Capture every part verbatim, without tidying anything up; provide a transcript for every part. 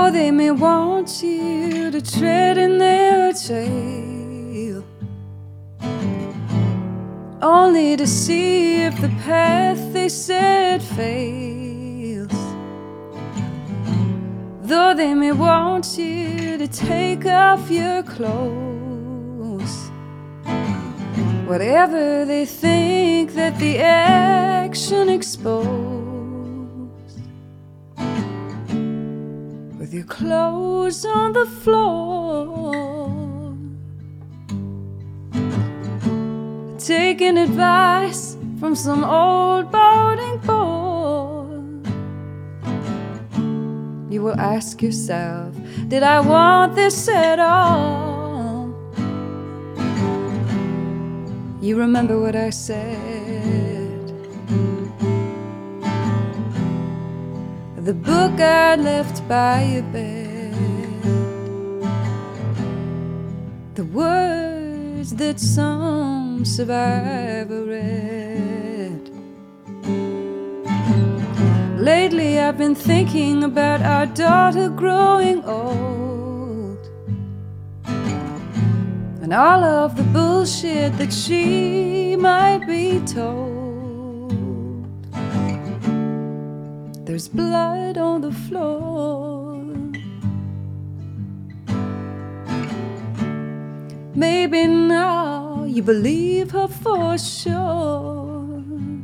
Though they may want you to tread in their trail, only to see if the path they set fails. Though they may want you to take off your clothes, whatever they think that the action exposed, with your clothes on the floor, taking advice from some old boarding board, you will ask yourself, did I want this at all? You remember what I said, the book I left by your bed, the words that some survivor read. Lately I've been thinking about our daughter growing old, and all of the bullshit that she might be told. There's blood on the floor. Maybe now you believe her for sure.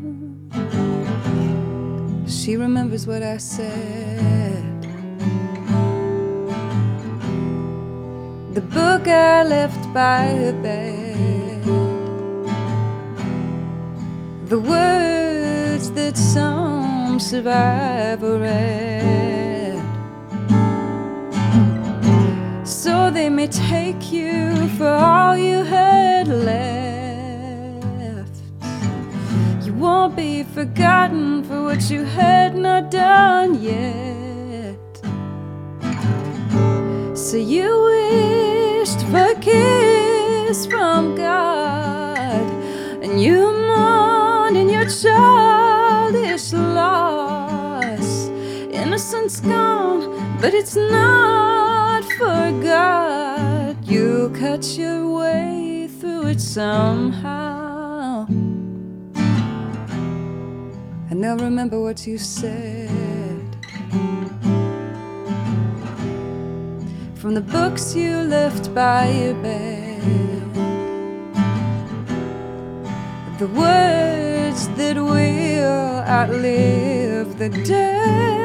She remembers what I said, the book I left by her bed, the words that some survivor read. So they may take you for all you had left. You won't be forgotten for what you had not done yet. So you wished for a kiss from God, and you mourned in your childish loss. Innocence gone, but it's not forgot. You cut your way through it somehow, and now remember what you said, from the books you left by your bed, the words that will outlive the dead.